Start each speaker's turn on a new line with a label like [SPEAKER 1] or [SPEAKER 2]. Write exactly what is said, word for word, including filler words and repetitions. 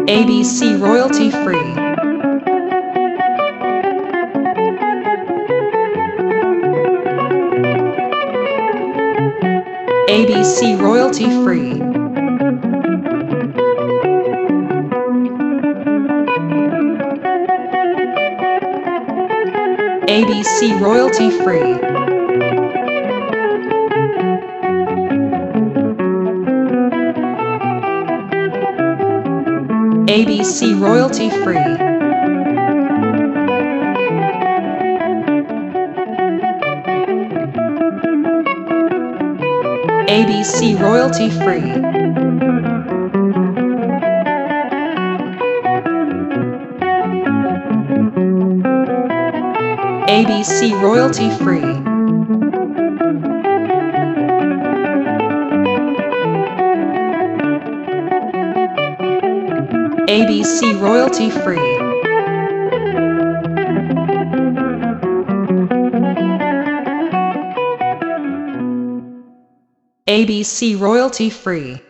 [SPEAKER 1] A B C royalty free. A B C royalty free. A B C royalty free. A B C royalty free. A B C royalty free. A B C royalty free. A B C royalty free. A B C royalty free.